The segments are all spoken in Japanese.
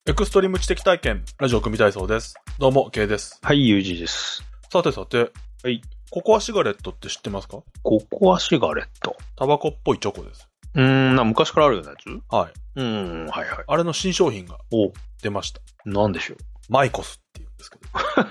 エクストリーム知的体験、ラジオ組体操です。どうも、K です。 はい、ゆうじです。 さてさて、 はい。 ココアシガレットって知ってますか？ ココアシガレット。 タバコっぽいチョコです。 昔からあるようなやつ？ はい。 はいはい。 あれの新商品が出ました。 なんでしょう。 マイコスって言うんですけ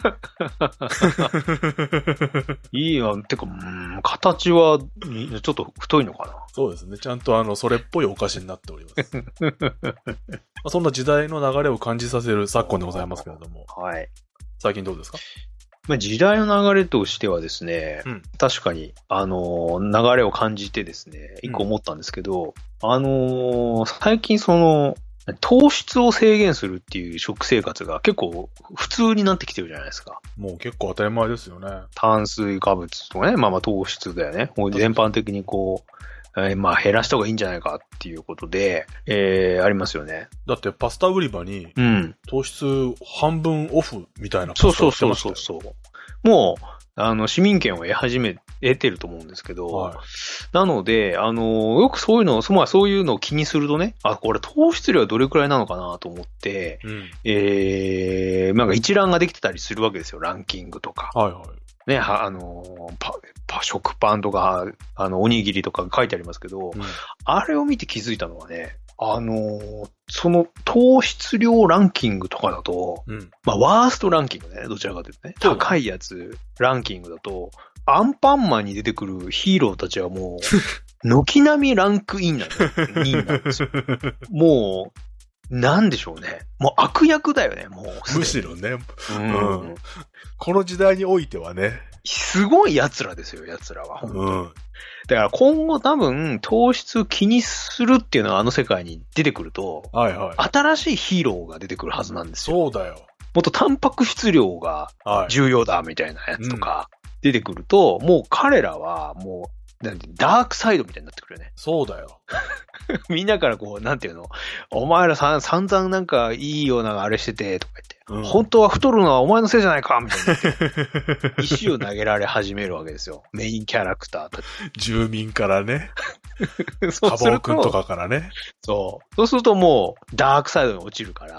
ど。いいよ。てか、形は、ちょっと太いのかな？ そうですね。ちゃんとそれっぽいお菓子になっております。そんな時代の流れを感じさせる昨今でございますけれども。 はい。 最近どうですか？ 時代の流れとしてはですね、確かに、流れを感じてですね、一個思ったんですけど、最近糖質を制限するっていう食生活が結構普通になってきてるじゃないですか。 もう結構当たり前ですよね。 炭水化物とかね、糖質だよね。全般的に減らした方がいいんじゃないかっていうことで、ありますよね。 だってパスタ売り場に、糖質半分オフみたいなパスタ売ってましたよ。 そう。もう、市民権を得てると思うんですけど、はい、なので、よくそういうのを気にするとね、これ糖質量はどれくらいなのかなと思って、なんか一覧ができてたりするわけですよ、ランキングとか。はいはい。ね、食パンとか、おにぎりとか書いてありますけど、あれを見て気づいたのはね、その糖質量ランキングとかだと、ワーストランキングね、どちらかというとね、高いやつランキングだと、アンパンマンに出てくるヒーローたちはもう、軒並みランクインなんですよ。もう、なんでしょうね。もう悪役だよね、もう。 むしろね。この時代においてはね。 すごい奴らですよ、奴らは。本当に。だから今後多分糖質気にするっていうのは世界に出てくると、新しいヒーローが出てくるはずなんですよ。 そうだよ。 もっとタンパク質量が重要だみたいなやつとか出てくると、もう彼らはもうダークサイドみたいになってくるよね。 そうだよ。 みんなからなんていうの、お前ら散々なんかいいようなあれしててとか言って、本当は太るのはお前のせいじゃないかみたいな。石を投げられ始めるわけですよ。メインキャラクターたち。 住民からね。カボー君とかからね。 そうするともうダークサイドに落ちるから、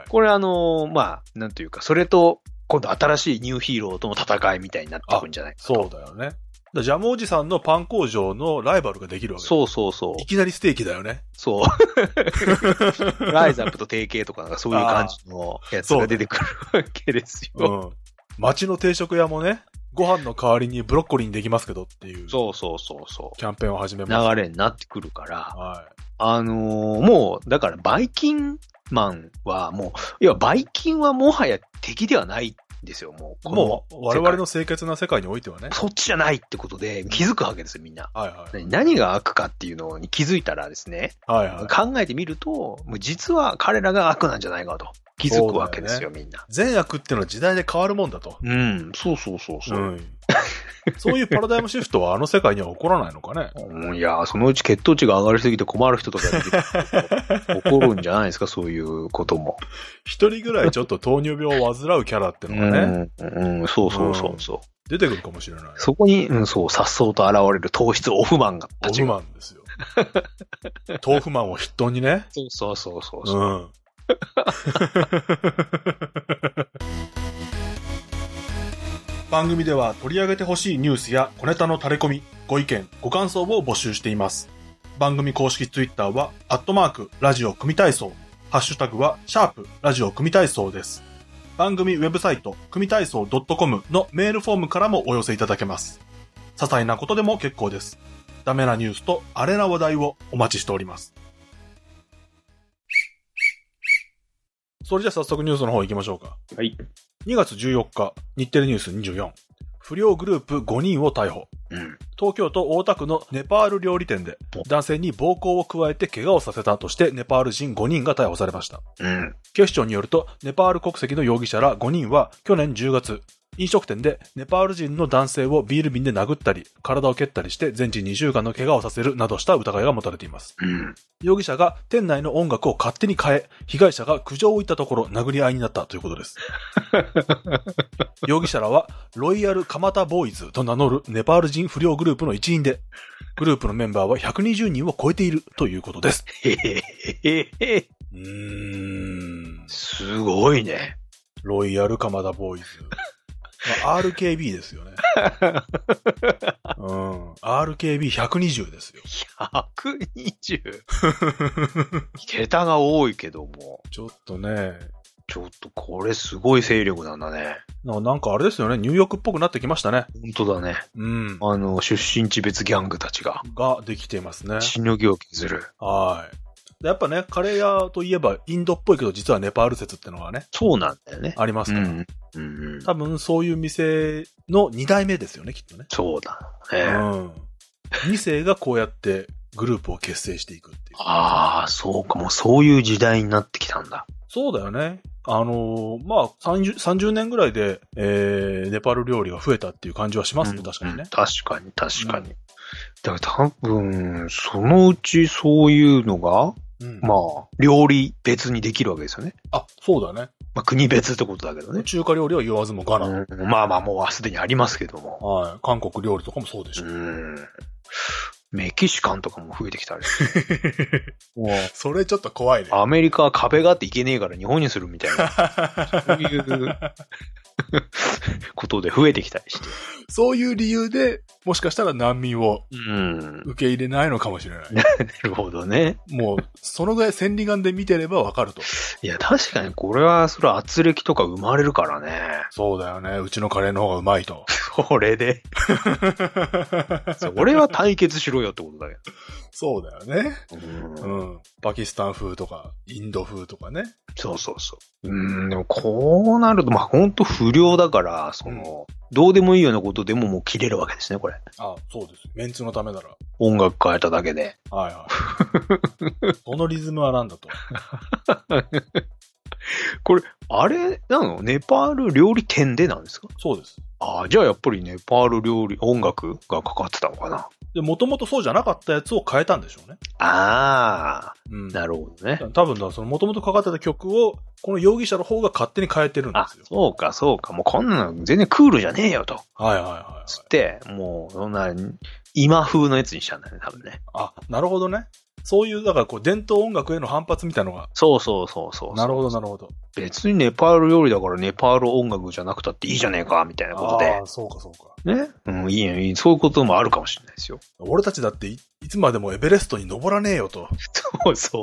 これなんていうか、それと今度新しいニューヒーローとの戦いみたいになってくるんじゃないかと。 そうだよね。ジャムおじさんのパン工場のライバルができるわけ。 そう。 いきなりステーキだよね。 そう。ライザップと提携とかなんかそういう感じのやつが出てくるわけですよ。 町の定食屋もね、ご飯の代わりにブロッコリーにできますけどっていう。そう。キャンペーンを始めます。 流れになってくるから、もう、だからバイキンマンはもう、バイキンはもはや敵ではないですよ、もう我々の清潔な世界においてはね。 そっちじゃないってことで気づくわけですよ、みんな。何が悪かっていうのに気づいたらですね、考えてみると、実は彼らが悪なんじゃないかと気づくわけですよ、みんな。 善悪っていうのは時代で変わるもんだと。 そう。 そういうパラダイムシフトは世界には起こらないのかね。 いや、そのうち血糖値が上がりすぎて困る人とか起こるんじゃないですか、そういうことも。 一人ぐらいちょっと糖尿病を患うキャラってのがね。 そう。 出てくるかもしれない。 そこに、颯爽と現れる糖質オフマンが。 オフマンですよ。豆腐マンを筆頭にね。 そう。 番組では取り上げてほしいニュースや小ネタのタレコミ、ご意見、ご感想を募集しています。番組公式ツイッターは、ラジオ組体操。ハッシュタグは、ラジオ組体操です。番組ウェブサイト、組体操 .com のメールフォームからもお寄せいただけます。些細なことでも結構です。ダメなニュースとアレな話題をお待ちしております。それじゃあ早速ニュースの方行きましょうか。 はい。 2月14日、日テレニュース24。不良グループ5人を逮捕。東京都大田区のネパール料理店で男性に暴行を加えて怪我をさせたとしてネパール人5人が逮捕されました。警視庁によるとネパール国籍の容疑者ら5人は去年10月、飲食店でネパール人の男性をビール瓶で殴ったり、体を蹴ったりして全治2週間の怪我をさせるなどした疑いが持たれています。容疑者が店内の音楽を勝手に変え、被害者が苦情を言ったところ殴り合いになったということです。容疑者らはロイヤルカマタボーイズと名乗るネパール人不良グループの一員で、グループのメンバーは120人を超えているということです。 すごいね。 ロイヤル鎌田ボーイズ。まあ、RKB ですよね。うん。RKB120 ですよ。 120? 桁が多いけども。 ちょっとね。 ちょっとこれすごい勢力なんだね。 なんかあれですよね。ニューヨークっぽくなってきましたね。 本当だね。 うん。 出身地別ギャングたちができていますね。 しのぎを削る。 はい。やっぱね、カレー屋といえばインドっぽいけど実はネパール説ってのがね。 そうなんだよね。 ありますから。 うん多分そういう店の2代目ですよね、きっとね。 そうだね。 2世がこうやってグループを結成していくっていう。 ああ、そうか。もうそういう時代になってきたんだ。 そうだよね。まあ、30年ぐらいで、ネパール料理が増えたっていう感じはしますね、確かにね。 確かに。だから多分、そのうちそういうのが、まあ、料理別にできるわけですよね。 あ、そうだね。 まあ、国別ってことだけどね。 中華料理は言わずもがな。 まあ、もうすでにありますけども。 はい。韓国料理とかもそうでしょ。 メキシカンとかも増えてきたり。 それちょっと怖いね。 アメリカは壁があっていけねえから日本にするみたいな。そういうことで増えてきたりして。 そういう理由で、もしかしたら難民を受け入れないのかもしれない。 なるほどね。 もう、そのぐらい千里眼で見てればわかると。 いや、確かにこれは、それは圧力とか生まれるからね。 そうだよね。うちのカレーの方がうまいと。 それで。それは対決しろよってことだけど。 そうだよね。パキスタン風とか、インド風とかね。 そう。でもこうなると、まあ、ほんと不良だから、どうでもいいようなことでももう切れるわけですね、これ。 あ、そうです。メンツのためなら。 音楽変えただけで。 はい。このリズムはなんだと。 これ、あれなの？ネパール料理店でなんですか？ そうです。 ああ、じゃあやっぱりネパール料理、音楽がかかってたのかな？ で、もともとそうじゃなかったやつを変えたんでしょうね。 ああ、なるほどね。 多分だ、もともとかかってた曲を、この容疑者の方が勝手に変えてるんですよ。 そうか。もうこんなの全然クールじゃねえよと。 はい。 つって、もう、そんな、今風のやつにしたんだね、多分ね。 あ、なるほどね。そういう、だから伝統音楽への反発みたいなのが。そう。なるほど。 別にネパール料理だからネパール音楽じゃなくたっていいじゃねえか、みたいなことで。 ああ、そうか。 ね。いい。そういうこともあるかもしれないですよ。 俺たちだっていつまでもエベレストに登らねえよと。 そう。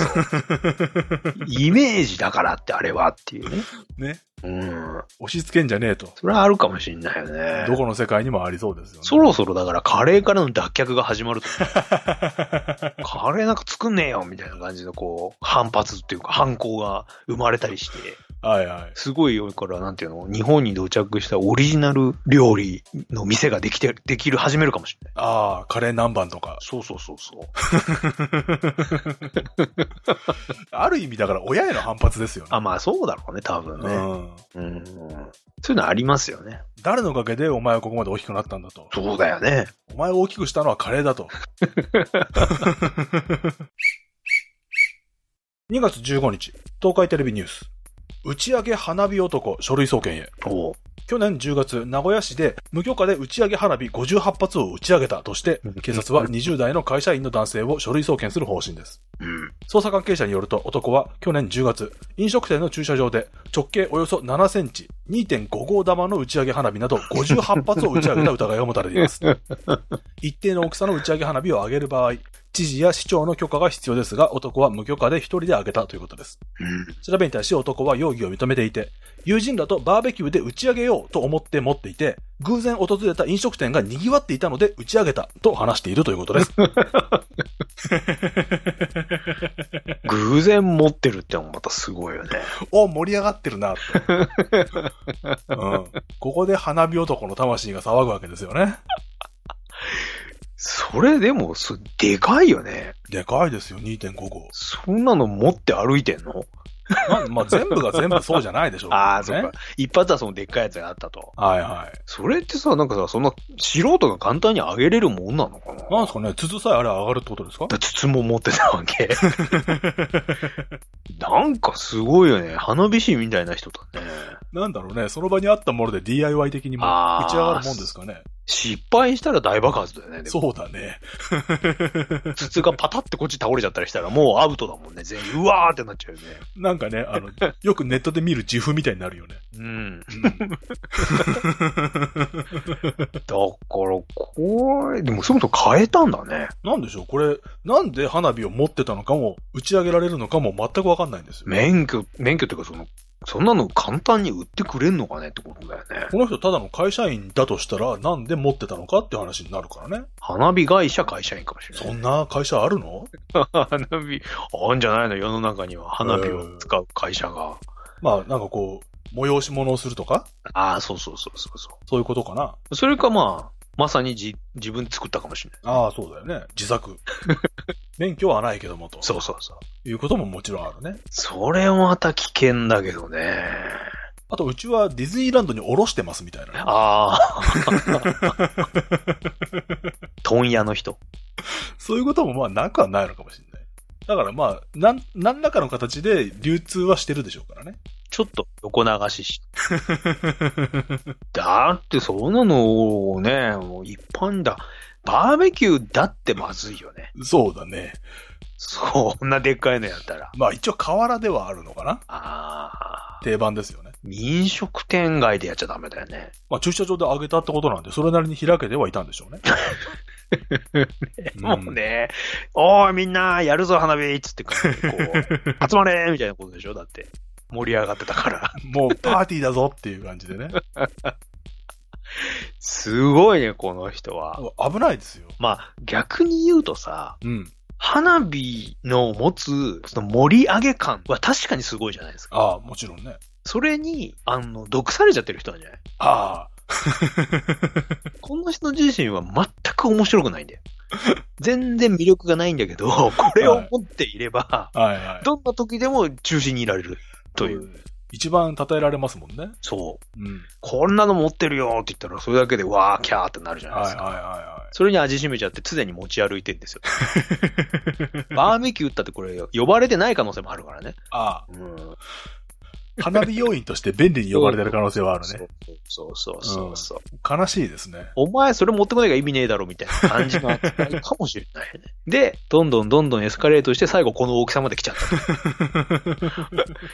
イメージだからってあれはっていうね。 ね。押し付けんじゃねえと。 それはあるかもしれないよね。 どこの世界にもありそうですよね。 そろそろだからカレーからの脱却が始まると思う。カレーなんか作んねえよみたいな感じの反発っていうか反抗が生まれたりして。 はい。 すごいよから、なんていうの、日本に到着したオリジナル料理の店が始めるかもしれない。 ああ、カレー南蛮とか。 そう。 ある意味だから親への反発ですよね。 まあそうだろうね、多分ね。そういうのありますよね。 誰のおかげでお前はここまで大きくなったんだと。 そうだよね。 お前を大きくしたのはカレーだと。2月15日、東海テレビニュース。打ち上げ花火男、書類送検へ。去年10月、名古屋市で無許可で打ち上げ花火58発を打ち上げたとして、警察は20代の会社員の男性を書類送検する方針です。捜査関係者によると、男は去年10月、飲食店の駐車場で直径およそ7センチ、2.5 号玉の打ち上げ花火など58発を打ち上げた疑いが持たれています。一定の大きさの打ち上げ花火を上げる場合、知事や市長の許可が必要ですが、男は無許可で一人で上げたということです。調べに対し男は容疑を認めていて、友人らとバーベキューで打ち上げようと思って持っていて、偶然訪れた飲食店が賑わっていたので打ち上げたと話しているということです。 偶然持ってるってのもまたすごいよね。 盛り上がってるなと、ここで花火男の魂が騒ぐわけですよね。 それでも、でかいよね。 でかいですよ、2.5 号。 そんなの持って歩いてんの？ まあ、全部が全部そうじゃないでしょう、ね。 そうか。一発はそのでっかいやつがあったと。 はい。 それってさ、なんかさ、そんな素人が簡単に上げれるもんなのかな？ なんですかね、筒さえあれ上がるってことですか？ 筒も持ってたわけ。なんかすごいよね。花火師みたいな人だね。 なんだろうね、その場にあったもので DIY 的にも打ち上がるもんですかね。 失敗したら大爆発だよね。でもそうだね。 筒がパタってこっち倒れちゃったりしたらもうアウトだもんね。全員、うわーってなっちゃうよね。 なんかね、よくネットで見る自負みたいになるよね。 うん。だから、これ、でもそもそも変えたんだね。 なんでしょうこれ、なんで花火を持ってたのかも、打ち上げられるのかも全くわかんないんですよ。 免許っていうかそんなの簡単に売ってくれんのかねってことだよね。 この人ただの会社員だとしたら、なんで持ってたのかって話になるからね。 花火会社会社員かもしれない。 そんな会社あるの？ 花火、あんじゃないの世の中には花火を使う会社が。 まあ、なんかこう、催し物をするとか？ ああ、そう。 そういうことかな。 それかまさに自分で作ったかもしれない。 ああ、そうだよね。自作。免許はないけどもと。 そう。 いうことももちろんあるね。 それもまた危険だけどね。 あと、うちはディズニーランドに降ろしてますみたいな、ね。 ああ。問屋の人。 そういうこともまあなくはないのかもしれない。だからまあ、何らかの形で流通はしてるでしょうからね。 ちょっと横流しし。だってそんなのをね、もう一般だ。バーベキューだってまずいよね。 そうだね。 そんなでっかいのやったら。 まあ一応河原ではあるのかな。 ああ。 定番ですよね。 飲食店街でやっちゃダメだよね。 まあ駐車場で上げたってことなんで、それなりに開けてはいたんでしょうね。 もうね、おーいみんなやるぞ花火っつってこう、集まれーみたいなことでしょだって。盛り上がってたから。 もうパーティーだぞっていう感じでね。 すごいね、この人は。 危ないですよ。 まあ、逆に言うとさ、 うん。 花火の持つ、その盛り上げ感は確かにすごいじゃないですか。 ああ、もちろんね。 それに、毒されちゃってる人なんじゃない？ ああ。 この人自身は全く面白くないんだよ。全然魅力がないんだけど、これを持っていれば、どんな時でも中心にいられるという。 一番称えられますもんね。 そう。うん。こんなの持ってるよって言ったら、それだけでわーキャーってなるじゃないですか。それに味しめちゃって常に持ち歩いてるんですよ。バーベキューったってこれ呼ばれてない可能性もあるからね。 ああ。うん。花火要員として便利に呼ばれてる可能性はあるね。 そう。 悲しいですね。 お前それ持ってこないが意味ねえだろみたいな感じがあるかもしれないね。で、どんどんエスカレートして最後この大きさまで来ちゃった。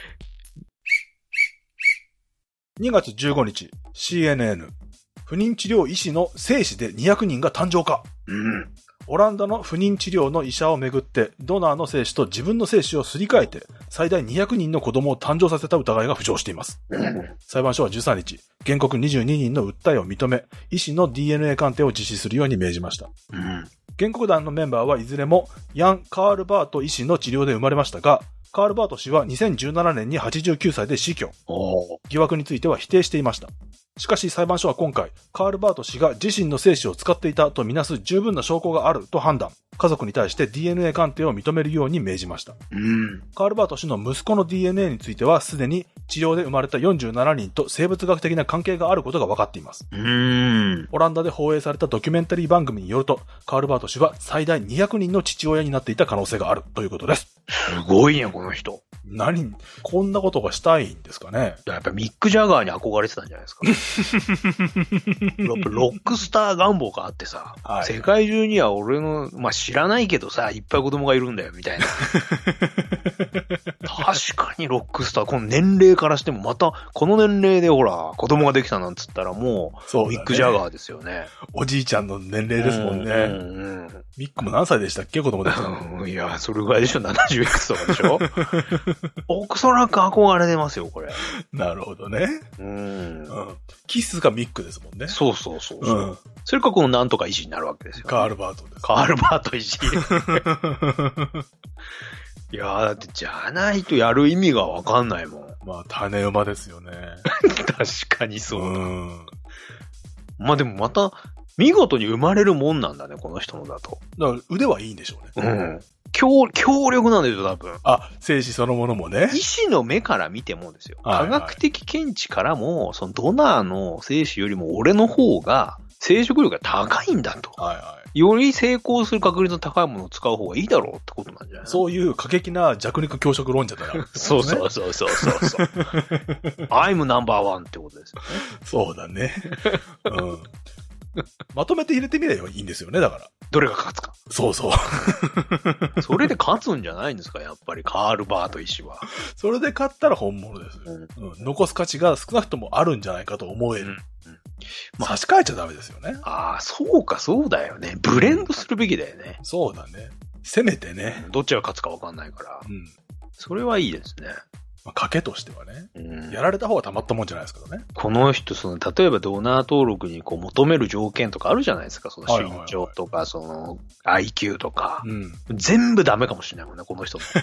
2月15日、CNN。不妊治療医師の精子で200人が誕生か。 うん。 オランダの不妊治療の医者をめぐって、ドナーの精子と自分の精子をすり替えて、最大200人の子供を誕生させた疑いが浮上しています。裁判所は13日、原告22人の訴えを認め、医師の DNA 鑑定を実施するように命じました。原告団のメンバーはいずれも、ヤン・カールバート医師の治療で生まれましたが、カールバート氏は2017年に89歳で死去。疑惑については否定していました。しかし裁判所は今回、カールバート氏が自身の精子を使っていたとみなす十分な証拠があると判断。家族に対して DNA 鑑定を認めるように命じました。カールバート氏の息子の DNA についてはすでに治療で生まれた47人と生物学的な関係があることが分かっています。オランダで放映されたドキュメンタリー番組によると、カールバート氏は最大200人の父親になっていた可能性があるということです。 すごいね、この人。 こんなことがしたいんですかね。 やっぱミック・ジャガーに憧れてたんじゃないですか。ロックスター願望があってさ、世界中には俺の、知らないけどさ、いっぱい子供がいるんだよ、みたいな。確かにロックスター、この年齢からしてもまた、この年齢でほら、子供ができたなんつったらもう、ミック・ジャガーですよね。 おじいちゃんの年齢ですもんね。ミックも何歳でしたっけ子供できたの。 いや、それぐらいでしょ ?70 いくつとかでしょおそらく憧れてますよ、これ。 なるほどね。キスがミックですもんね。 そう。それかこのなんとか医師になるわけですよ、ね。 カールバートです、ね。 カールバート医師。いやだってじゃないとやる意味がわかんないもん。 種馬ですよね。 確かにそうだ。でもまた、見事に生まれるもんなんだね、この人のだと。 だから腕はいいんでしょうね。 強力なんですよ、多分。 精子そのものもね。 医師の目から見てもですよ。科学的見地からも、そのドナーの精子よりも俺の方が生殖力が高いんだと。 より成功する確率の高いものを使う方がいいだろうってことなんじゃない？ そういう過激な弱肉強食論者だな、 そうそうそうそうそう。I'm number one ってことですよね。 そうだね。うん。まとめて入れてみればいいんですよね、だから。 どれが勝つか。 そうそう。 それで勝つんじゃないんですか、やっぱりカール・バート医師は。 それで勝ったら本物ですよ、残す価値が少なくともあるんじゃないかと思える。差し替えちゃダメですよね。 ああ、そうか、そうだよね。ブレンドするべきだよね。 そうだね。せめてね。 どっちが勝つか分かんないから。それはいいですね。 賭けとしてはね、やられた方がたまったもんじゃないですからね。 この人、例えばドナー登録にこう求める条件とかあるじゃないですか。その身長とか、IQ とか、全部ダメかもしれないもんね、この人の。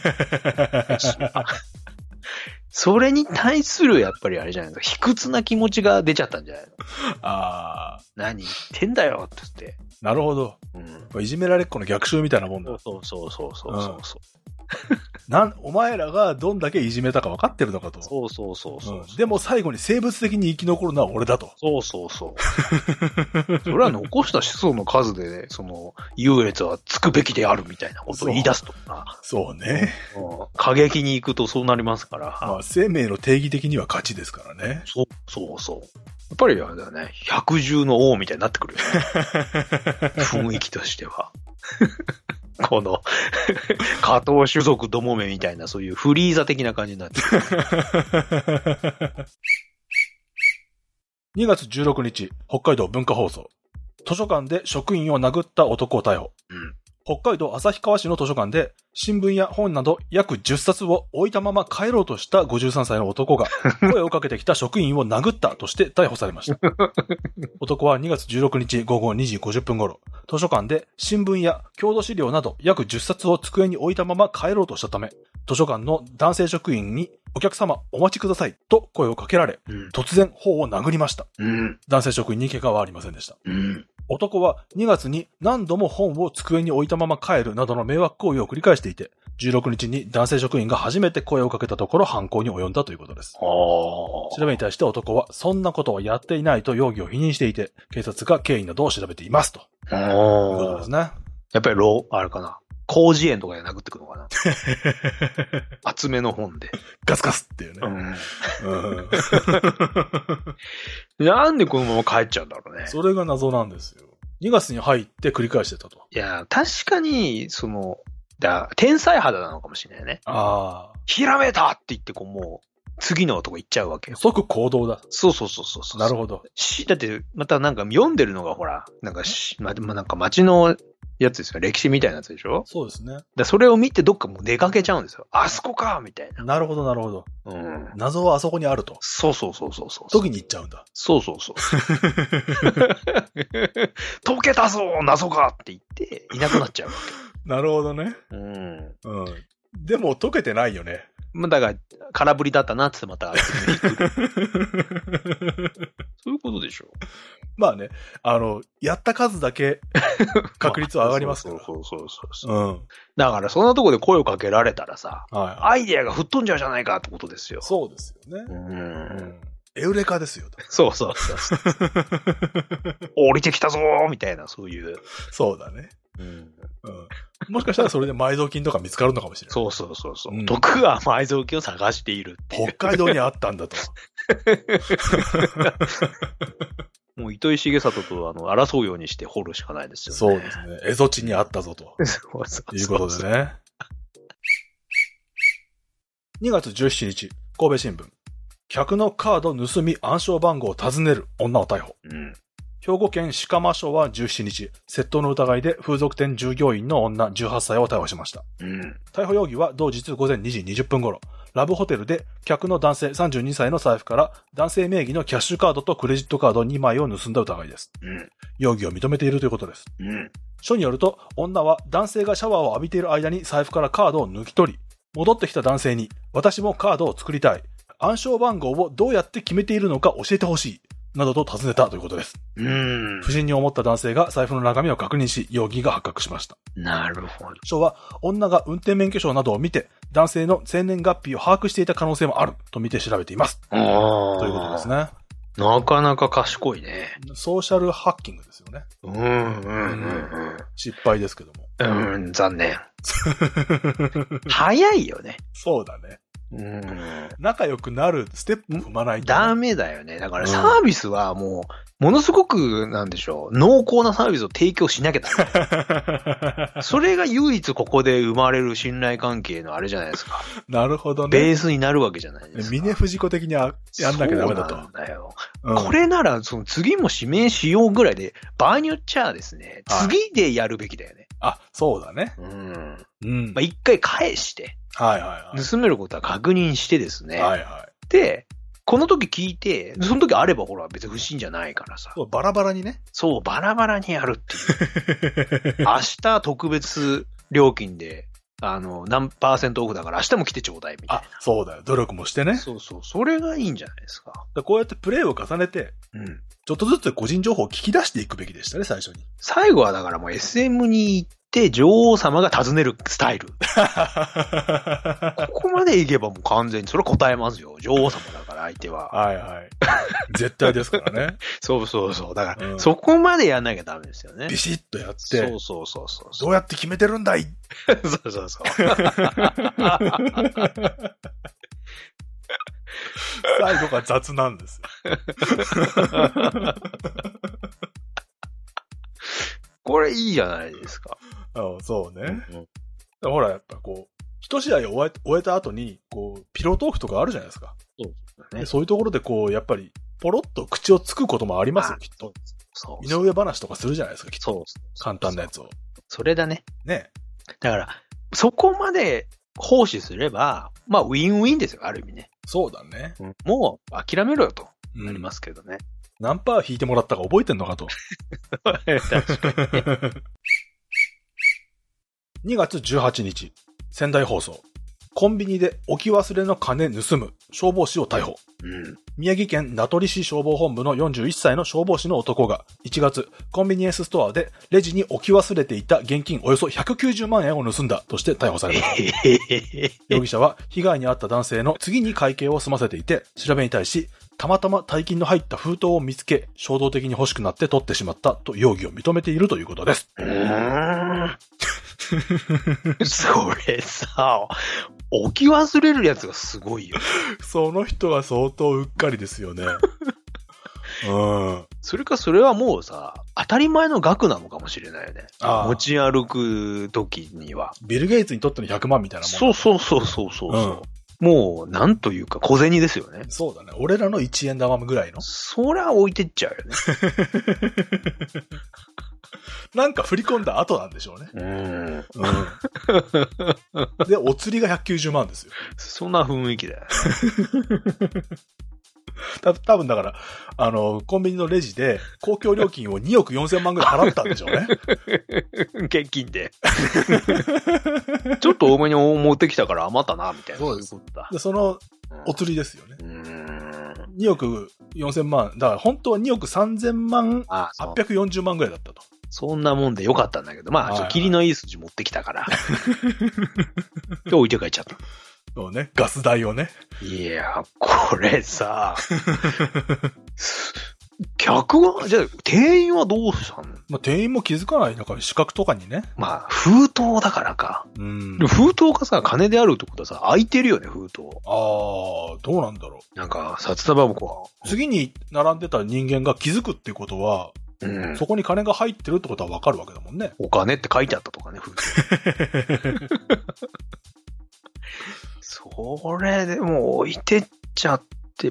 それに対する、やっぱりあれじゃないですか、卑屈な気持ちが出ちゃったんじゃないの？ああ。何言ってんだよって言って。 なるほど。いじめられっ子の逆襲みたいなもんだ。 そう。 お前らがどんだけいじめたか分かってるのかと。 そう。 でも最後に生物的に生き残るのは俺だと。 そう。それは残した子孫の数で、ね、優劣はつくべきであるみたいなことを言い出すとか。 そうね。 過激に行くとそうなりますから。 まあ、生命の定義的には勝ちですからね。 そう。やっぱりあれだよね。百獣の王みたいになってくるよね。雰囲気としては。この、加藤種族どもめみたいな、そういうフリーザ的な感じになってる。 2月16日、北海道文化放送。図書館で職員を殴った男を逮捕。北海道旭川市の図書館で新聞や本など約10冊を置いたまま帰ろうとした53歳の男が声をかけてきた職員を殴ったとして逮捕されました。男は2月16日午後2時50分頃、図書館で新聞や郷土資料など約10冊を机に置いたまま帰ろうとしたため、図書館の男性職員にお客様お待ちくださいと声をかけられ、突然頬を殴りました。男性職員に怪我はありませんでした。男は2月に何度も本を机に置いたまま帰るなどの迷惑行為を繰り返していて、16日に男性職員が初めて声をかけたところ犯行に及んだということです。調べに対して男はそんなことはやっていないと容疑を否認していて、警察が経緯などを調べていますと。いうことですね。 やっぱりあれかな。広辞苑とかで殴ってくるのかな。厚めの本で。 ガスガスっていうね。 なんでこのまま帰っちゃうんだろうね。 それが謎なんですよ。2月に入って繰り返してたと。 いや、確かに、天才肌なのかもしれないね。ひらめいたって言ってもう、次のとこ行っちゃうわけよ。 即行動だ。 そう。 なるほど。 だって、またなんか読んでるのがほら、なんか街のやつですよ。歴史みたいなやつでしょ？ そうですね。 それを見てどっかもう出かけちゃうんですよ。あそこかみたいな。 なるほど。謎はあそこにあると。 そう。 時に行っちゃうんだ。 そう。解けたぞ謎がって言って、いなくなっちゃうわけ。 なるほどね。でも解けてないよね。 だから、空振りだったなってまた、そういうことでしょ。 まあね、やった数だけ確率は上がりますから。 そう。だからそんなとこで声をかけられたらさ、アイデアが吹っ飛んじゃうじゃないかってことですよ。 そうですよね。エウレカですよ。 そう。降りてきたぞーみたいな、そういう。 そうだね。もしかしたらそれで埋蔵金とか見つかるのかもしれない。 そう。徳川埋蔵金を探しているっていう。 北海道にあったんだと。 もう糸井重里と争うようにして掘るしかないですよね。 そうですね。蝦夷地にあったぞと。いうことでね。2月17日、神戸新聞。客のカード盗み暗証番号を尋ねる女を逮捕。兵庫県鹿間署は17日、窃盗の疑いで風俗店従業員の女18歳を逮捕しました。逮捕容疑は同日午前2時20分頃、ラブホテルで客の男性32歳の財布から男性名義のキャッシュカードとクレジットカード2枚を盗んだ疑いです。容疑を認めているということです。署によると、女は男性がシャワーを浴びている間に財布からカードを抜き取り、戻ってきた男性に、私もカードを作りたい。暗証番号をどうやって決めているのか教えてほしい。などと尋ねたということです。不審に思った男性が財布の中身を確認し、容疑が発覚しました。 なるほど。 署は、女が運転免許証などを見て、男性の生年月日を把握していた可能性もあると見て調べています。ということですね。 なかなか賢いね。 ソーシャルハッキングですよね。失敗ですけども。 残念。早いよね。 そうだね。仲良くなるステップ踏まないと、ね。 ダメだよね。だからサービスはもう、ものすごく、なんでしょう、濃厚なサービスを提供しなきゃダメ。それが唯一ここで生まれる信頼関係のあれじゃないですか。 なるほどね。 ベースになるわけじゃないですか。 峰不二子的にやんなきゃダメだと。そうなんだよ。これなら、その次も指名しようぐらいで、場合によっちゃですね、次でやるべきだよね。 あ、そうだね。 一回返して、盗めることは確認してですね。で、この時聞いて、その時あればほら別に不審じゃないからさ。 そう、バラバラにね。 そう、バラバラにやるっていう。明日特別料金で、何%オフだから明日も来てちょうだいみたいな。 そうだよ。努力もしてね。 そう。それがいいんじゃないですか。 こうやってプレイを重ねて、ちょっとずつ個人情報を聞き出していくべきでしたね、最初に。 最後はだからもう SM に行って、女王様が尋ねるスタイル。ここまで行けばもう完全に、それは答えますよ。女王様だから相手は。 絶対ですからね。 そう。だから、そこまでやんなきゃダメですよね。 ビシッとやって。 そう。 どうやって決めてるんだいそう。 最後が雑なんですよ。 これいいじゃないですか。 そうね。ほら、やっぱこう、一試合を終えた後に、こう、ピロートークとかあるじゃないですか。そういうところでこう、やっぱり、ポロッと口をつくこともありますよ、きっと。井上話とかするじゃないですか、きっと。簡単なやつを。 それだね。 ね。 だから、そこまで行使すれば、まあ、ウィンウィンですよ、ある意味ね。 そうだね。 もう、諦めろよと、なりますけどね。 何パー引いてもらったか覚えてんのかと。 確かに。2月18日、仙台放送。コンビニで置き忘れの金盗む消防士を逮捕。宮城県名取市消防本部の41歳の消防士の男が1月、コンビニエンスストアでレジに置き忘れていた現金およそ190万円を盗んだとして逮捕された。容疑者は被害に遭った男性の次に会計を済ませていて、調べに対し、たまたま大金の入った封筒を見つけ、衝動的に欲しくなって取ってしまったと容疑を認めているということです。 それさ、置き忘れるやつがすごいよ。 その人は相当うっかりですよね。 それかそれはもうさ、当たり前の額なのかもしれないよね。持ち歩く時には。 ビル・ゲイツにとっての100万みたいなもん。 そう。もう、なんというか小銭ですよね。 そうだね。俺らの1円玉ぐらいの。 そりゃ置いてっちゃうよね。 なんか振り込んだ後なんでしょうね。で、お釣りが190万ですよ。 そんな雰囲気だよ。 多分だから、コンビニのレジで公共料金を2億4000万ぐらい払ったんでしょうね。 現金で。ちょっと多めに持ってきたから余ったな、みたいな。 そういうことだ。で、その、お釣りですよね。2億4000万。だから本当は2億3000万、840万ぐらいだったと。 そんなもんでよかったんだけど、まあ、霧のいい筋持ってきたから。で、置いて帰っちゃった。 そうね。ガス代をね。 いや、これさ、客は、じゃあ、店員はどうしたの？ まあ、店員も気づかない。だから、資格とかにね。 まあ、封筒だからか。封筒がさ、金であるってことはさ、開いてるよね、封筒。 どうなんだろう。 なんか、札束箱は。 次に並んでた人間が気づくってことは、そこに金が入ってるってことは分かるわけだもんね。 お金って書いてあったとかね、封筒。それでも置いてっちゃって、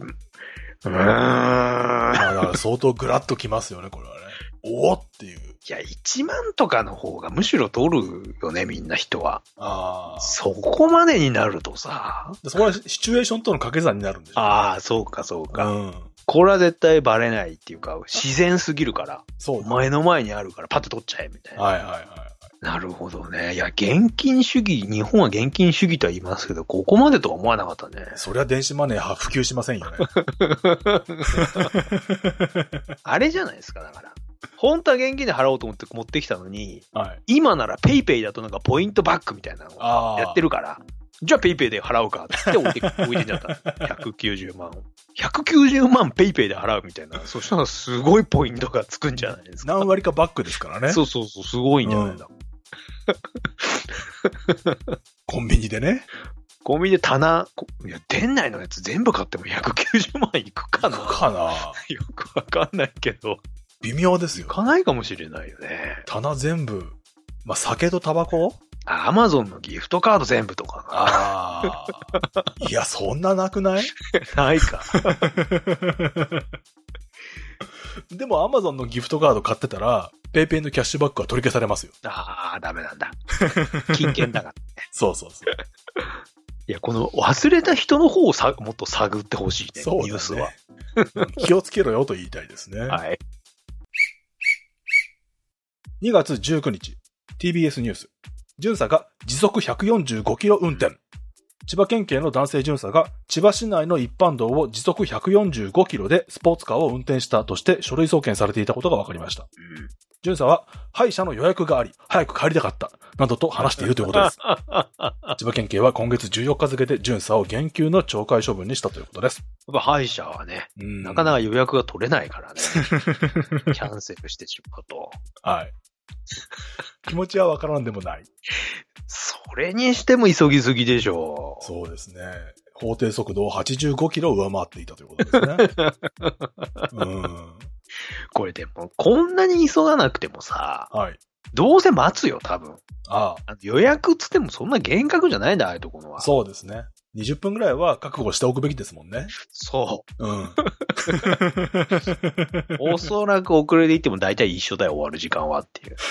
だから相当グラッときますよね、これはね。おーっていう。 いや、1万とかの方がむしろ取るよね、みんな人は。そこまでになるとさ。 そこはシチュエーションとの掛け算になるんでしょ。 そうか。これは絶対バレないっていうか、自然すぎるから。前の前にあるからパッと取っちゃえ、みたいな。なるほどね。いや、現金主義、日本は現金主義とは言いますけど、ここまでとは思わなかったね。 そりゃ電子マネー普及しませんよね。 あれじゃないですか、だから。本当は現金で払おうと思って持ってきたのに、今ならペイペイだとなんかポイントバックみたいなのをやってるから、 じゃあペイペイで払うかって置いてんじゃった。190万。190万ペイペイで払うみたいな。そしたらすごいポイントがつくんじゃないですか。 何割かバックですからね。 そう、すごいんじゃないだ。 コンビニでね。 コンビニでいや、店内のやつ全部買っても190万いくかな。よくわかんないけど。 微妙ですよ。 いかないかもしれないよね。 棚全部。まあ、酒とタバコ？ アマゾンのギフトカード全部とかな。 ああ。いや、そんななくない？ ないか。 でもアマゾンのギフトカード買ってたら、ペイペイのキャッシュバックは取り消されますよ。 ああ、ダメなんだ。金券だからね。 そう。 いや、この忘れた人の方をもっと探ってほしいね。 そうだね。 ニュースは。 気をつけろよと言いたいですね。 はい。 2月19日、TBS ニュース。巡査が時速145キロ運転。千葉県警の男性巡査が千葉市内の一般道を時速145キロでスポーツカーを運転したとして書類送検されていたことが分かりました。巡査は歯医者の予約があり、早く帰りたかった、などと話しているということです。千葉県警は今月14日付で巡査を減給の懲戒処分にしたということです。 やっぱ歯医者はね、なかなか予約が取れないからね。キャンセルしてしまうと。 はい。気持ちはわからんでもない。 それにしても急ぎすぎでしょう。 そうですね。法定速度を85キロ上回っていたということですね。 これでも、こんなに急がなくてもさ、 はい。 どうせ待つよ、多分。 ああ。 予約つってもそんな厳格じゃないんだ、ああいうところは。 そうですね。20分ぐらいは覚悟しておくべきですもんね。 そう。 うん。 おそらく遅れで行っても大体一緒だよ、終わる時間はっていう。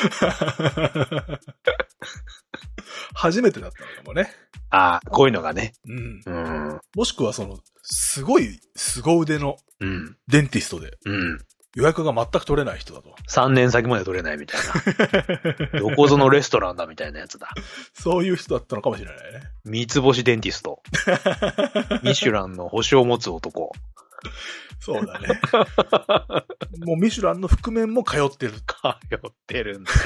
初めてだったのかもね。 ああ、こういうのがね。 もしくはすごい凄腕のデンティストで、予約が全く取れない人だと。 3年先まで取れないみたいな。どこぞのレストランだみたいなやつだ。 そういう人だったのかもしれないね。 三つ星デンティスト。ミシュランの星を持つ男。 そうだね。もうミシュランの覆面も通ってる。 通ってるんだね。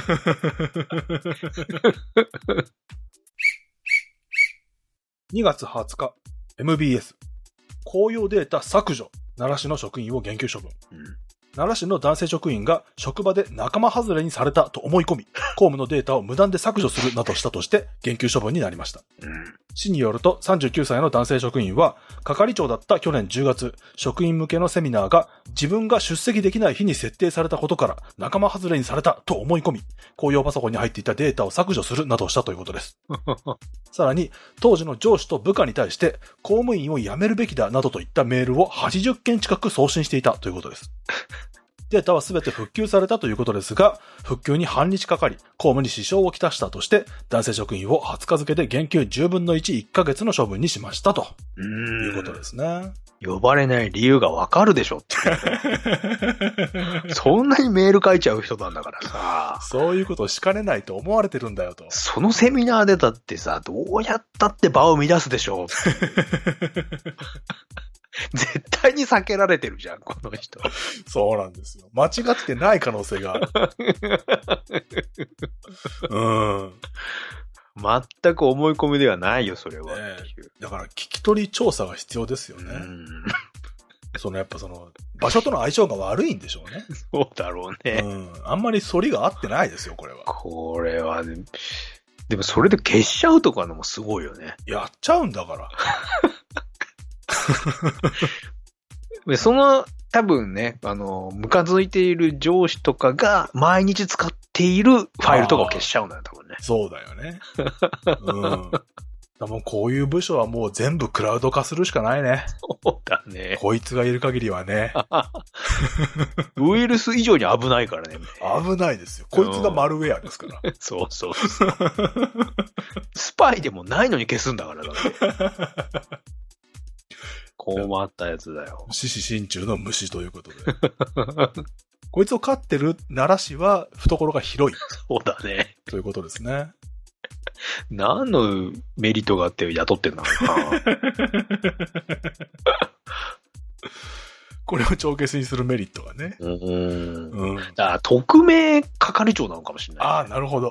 2月20日、MBS。公用データ削除。奈良市の職員を減給処分。奈良市の男性職員が職場で仲間外れにされたと思い込み、公務のデータを無断で削除するなどしたとして減給処分になりました。市によると39歳の男性職員は、係長だった去年10月、職員向けのセミナーが自分が出席できない日に設定されたことから仲間外れにされたと思い込み、公用パソコンに入っていたデータを削除するなどしたということです。さらに、当時の上司と部下に対して、公務員を辞めるべきだなどといったメールを80件近く送信していたということです。データはすべて復旧されたということですが、復旧に半日かかり、公務に支障をきたしたとして、男性職員を20日付で減給10分の1、1ヶ月の処分にしましたということですね。 呼ばれない理由がわかるでしょって。そんなにメール書いちゃう人なんだからさ。 そういうことをしかねないと思われてるんだよと。 そのセミナーでだってさ、どうやったって場を乱すでしょ。絶対に避けられてるじゃん、この人。 そうなんですよ。間違ってない可能性がある。 全く思い込みではないよ、それは。 だから聞き取り調査が必要ですよね。やっぱ場所との相性が悪いんでしょうね。 そうだろうね。 あんまり反りが合ってないですよ、これは。 これは、ね、でもそれで消しちゃうとかのもすごいよね。 やっちゃうんだから。 多分ね、ムカついている上司とかが毎日使っているファイルとかを消しちゃうんだよ、多分ね。 そうだよね。もうこういう部署はもう全部クラウド化するしかないね。 そうだね。 こいつがいる限りはね。 ウイルス以上に危ないからね。 危ないですよ。こいつがマルウェアですから。 そう。スパイでもないのに消すんだからだって。困ったやつだよ。 獅子心中の虫ということで。こいつを飼ってる奈良市は懐が広い。 そうだね。 ということですね。 何のメリットがあって雇ってんだろうな。 これを帳消しにするメリットがね。 だから匿名係長なのかもしれない、ね。 ああ、なるほど。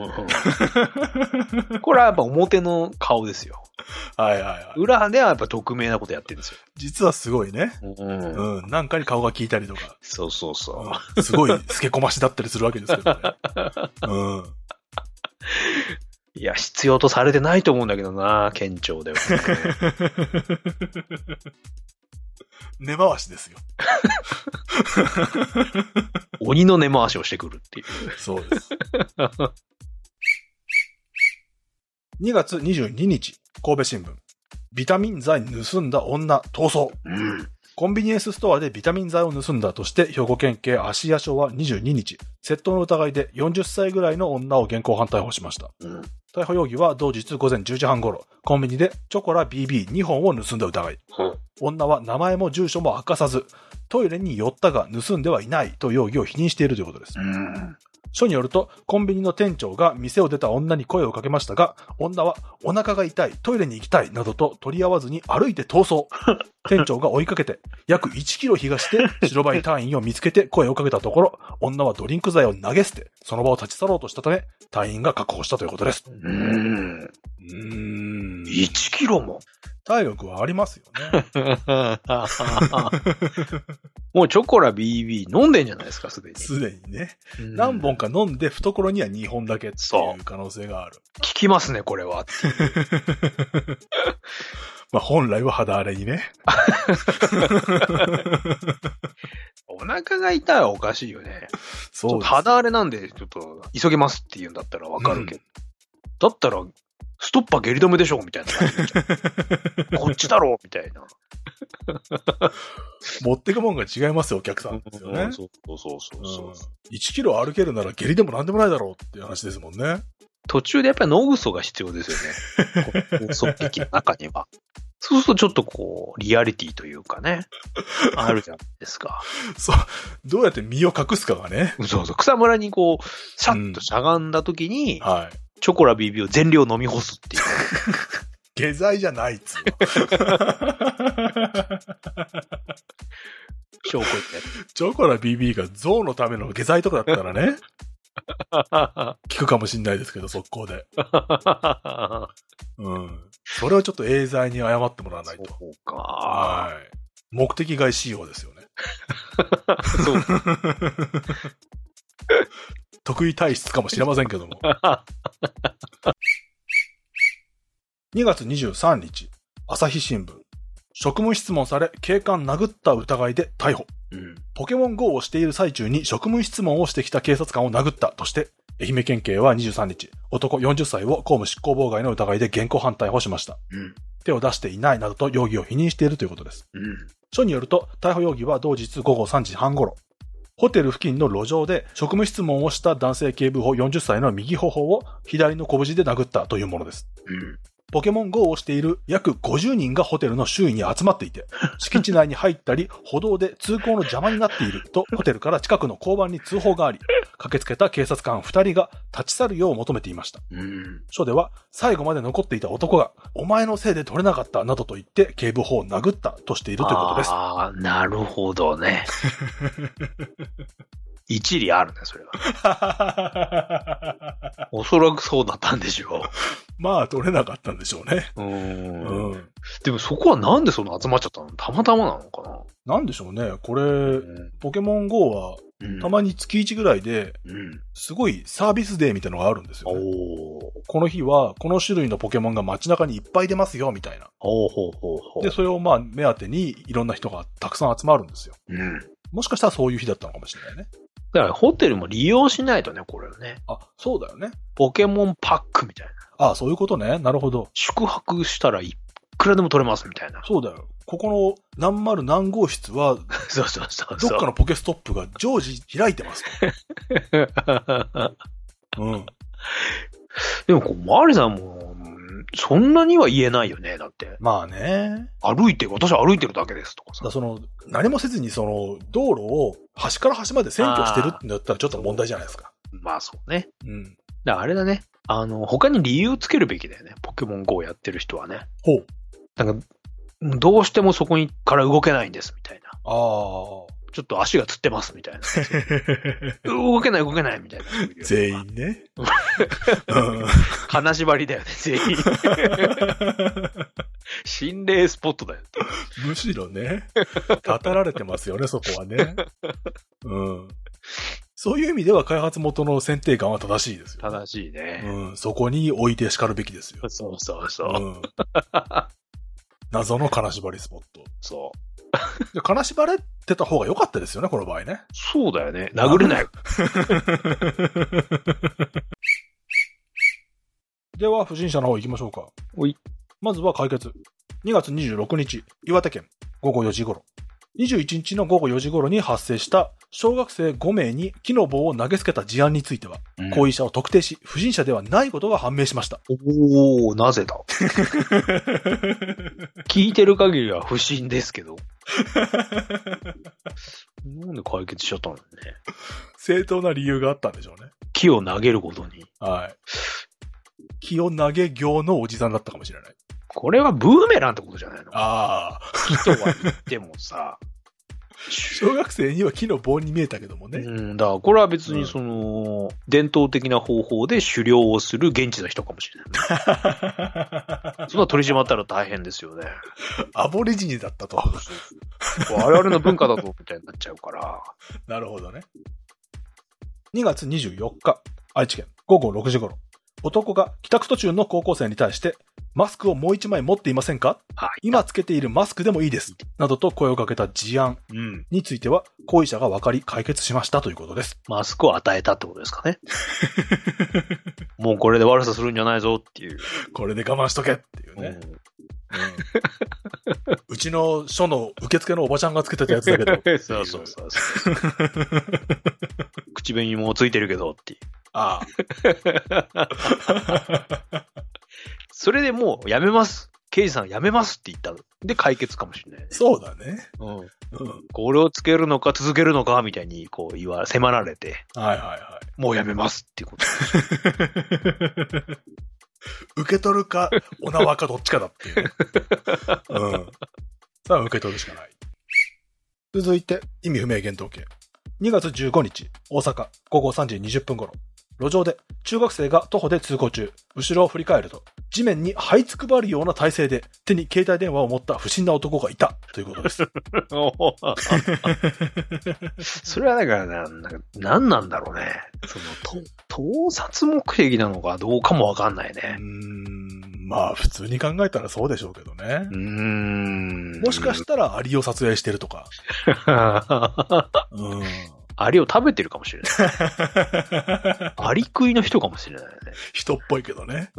これはやっぱ表の顔ですよ。 はいはいはい。 裏ではやっぱ匿名なことやってるんですよ。 実はすごいね。なんかに顔が効いたりとか。 そうそうそう。すごい透け込ましだったりするわけですけどね。 いや、必要とされてないと思うんだけどな、県庁では、 根回しですよ。 鬼の根回しをしてくるっていう。 そうです。2月22日、神戸新聞。ビタミン剤盗んだ女逃走。コンビニエンスストアでビタミン剤を盗んだとして、兵庫県警芦屋署は22日、窃盗の疑いで40歳ぐらいの女を現行犯逮捕しました。逮捕容疑は同日午前10時半頃、コンビニでチョコラ BB2 本を盗んだ疑い。女は名前も住所も明かさず、トイレに寄ったが盗んではいないと容疑を否認しているということです。署によると、コンビニの店長が店を出た女に声をかけましたが、女はお腹が痛い、トイレに行きたいなどと取り合わずに歩いて逃走。店長が追いかけて、約1キロ東で白バイ隊員を見つけて声をかけたところ、女はドリンク剤を投げ捨て、その場を立ち去ろうとしたため、隊員が確保したということです。 1キロも体力はありますよね。 もうチョコラ BB 飲んでんじゃないですか、すでに。 すでにね。何本か飲んで懐には2本だけっていう可能性がある。 効きますね、これは。 まあ本来は肌荒れにね。 お腹が痛いはおかしいよね。 そうです。 肌荒れなんでちょっと急げますって言うんだったらわかるけど。だったら、ストッパー下痢止めでしょみたいな感じ。こっちだろみたいな。 持ってくもんが違いますよ、お客さんですよね。 そう。 1キロ歩けるなら下痢でもなんでもないだろうっていう話ですもんね。 途中でやっぱり脳ぐそが必要ですよね。放送劇の中には。そうするとちょっとこう、リアリティというかね。あるじゃないですか。 そう。どうやって身を隠すかがね。 そう。草むらにこう、シャッとしゃがんだ時に、チョコラ BB を全量飲み干すっていう。 下剤じゃないっつうの。 証拠って。 チョコラ BB が象のための下剤とかだったらね。聞くかもしんないですけど、速攻で。それはちょっとエーザイに謝ってもらわないと。 そうか。 目的外仕様ですよね。 そう。 得意体質かもしれませんけども。2月23日、朝日新聞。職務質問され、警官殴った疑いで逮捕。ポケモン GO をしている最中に職務質問をしてきた警察官を殴ったとして、愛媛県警は23日、男40歳を公務執行妨害の疑いで現行犯逮捕しました。手を出していないなどと容疑を否認しているということです。署によると、逮捕容疑は同日午後3時半頃、ホテル付近の路上で職務質問をした男性警部補40歳の右頬を左の拳で殴ったというものです。ポケモン GO をしている約50人がホテルの周囲に集まっていて、敷地内に入ったり歩道で通行の邪魔になっているとホテルから近くの交番に通報があり、駆けつけた警察官2人が立ち去るよう求めていました。署では最後まで残っていた男がお前のせいで取れなかったなどと言って警部補を殴ったとしているということです。 ああ、なるほどね。一理あるね、それは。おそらくそうだったんでしょう。 まあ、取れなかったんでしょうね。 でもそこはなんでそんな集まっちゃったの？たまたまなのかな？ なんでしょうね。これ、ポケモン GO は、たまに月1ぐらいで、すごいサービスデーみたいなのがあるんですよね。この日は、この種類のポケモンが街中にいっぱい出ますよ、みたいな。で、それをまあ、目当てにいろんな人がたくさん集まるんですよ。もしかしたらそういう日だったのかもしれないね。 だからホテルも利用しないとね、これはね。 あ、そうだよね。 ポケモンパックみたいな。 あ、そういうことね。なるほど。 宿泊したらいくらでも取れますみたいな。 そうだよ。ここの何丸何号室は、 そう。 どっかのポケストップが常時開いてますと。 でもマリさんも、そんなには言えないよね、だって。 まあね。 私は歩いてるだけですとかさ。 何もせずに道路を端から端まで占拠してるってなったらちょっと問題じゃないですか。 まあそうね。だからあれだね。他に理由つけるべきだよね。ポケモン GO やってる人はね。 ほう。 なんか、 どうしてもそこにから動けないんです、みたいな。 ああ。 ちょっと足がつってます、みたいな。動けない、みたいな。 全員ね。 金縛りだよね、全員。心霊スポットだよ。 むしろね、語られてますよね、そこはね。うん。そういう意味では開発元の選定眼は正しいですよ。 正しいね。 うん。そこに置いて叱るべきですよ。 そう。 うん。謎の金縛りスポット。 そう。 金縛れてた方が良かったですよね、この場合ね。 そうだよね。殴れない。 では、不審者の方行きましょうか。まずは解決。2月26日、岩手県、午後4時頃。21日の午後4時頃に発生した小学生5名に木の棒を投げつけた事案については、行為者を特定し、不審者ではないことが判明しました。 おー、なぜだ聞いてる限りは不審ですけど。なんで解決しちゃったのね。 正当な理由があったんでしょうね。 木を投げることに。 はい。木を投げ業のおじさんだったかもしれない。 これはブーメランってことじゃないの？ ああ。 木とは言ってもさ。 小学生には木の棒に見えたけどもね。 だからこれは別に伝統的な方法で狩猟をする現地の人かもしれない。そんな取り締まったら大変ですよね。 アボリジニだったと。 我々の文化だと、みたいになっちゃうから。 なるほどね。2月24日、愛知県午後6時頃。男が帰宅途中の高校生に対して、マスクをもう一枚持っていませんか？今つけているマスクでもいいです。などと声をかけた事案については、行為者が分かり解決しましたということです。 マスクを与えたってことですかね。もうこれで悪さするんじゃないぞっていう。 これで我慢しとけっていうね。うちの署の受付のおばちゃんがつけてたやつだけど。 そう。口紅もついてるけどっていう。 ああ。 それでもうやめます。刑事さんやめますって言ったの。で解決かもしれない、ね。 そうだね。 これをつけるのか続けるのかみたいにこう迫られて。 はい。 もうやめますっていうこと。 受け取るか、お縄かどっちかだっていう、ね。さあ受け取るしかない。続いて、意味不明幻冬系。2月15日、大阪、午後3時20分頃。路上で中学生が徒歩で通行中、後ろを振り返ると、地面に這いつくばるような体勢で手に携帯電話を持った不審な男がいたということです。 それはだから何なんだろうね。盗撮目的なのかどうかもわかんないね。 まあ普通に考えたらそうでしょうけどね。もしかしたらアリを撮影してるとか。 アリを食べてるかもしれない。アリ食いの人かもしれないね。 人っぽいけどね。